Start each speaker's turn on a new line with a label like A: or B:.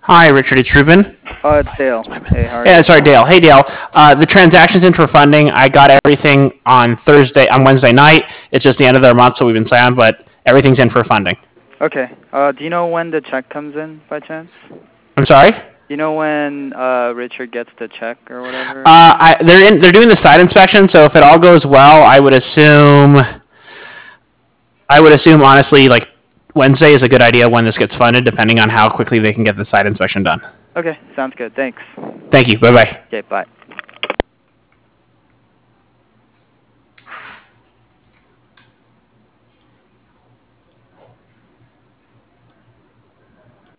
A: Hi, Richard. It's Ruben.
B: It's Dale. Hey, how are
A: Yeah,
B: you?
A: sorry, Dale. Hey, Dale. The transaction's in for funding. I got everything on Wednesday night. It's just the end of their month, so we've been slammed, but everything's in for funding.
B: Okay. Do you know when the check comes in, by chance?
A: I'm sorry?
B: Do you know when Richard gets the check or whatever?
A: They're doing the site inspection, so if it all goes well, I would assume honestly, like Wednesday is a good idea when this gets funded, depending on how quickly they can get the site inspection done.
B: Okay, sounds good. Thanks.
A: Thank you. Bye-bye.
B: Okay, bye.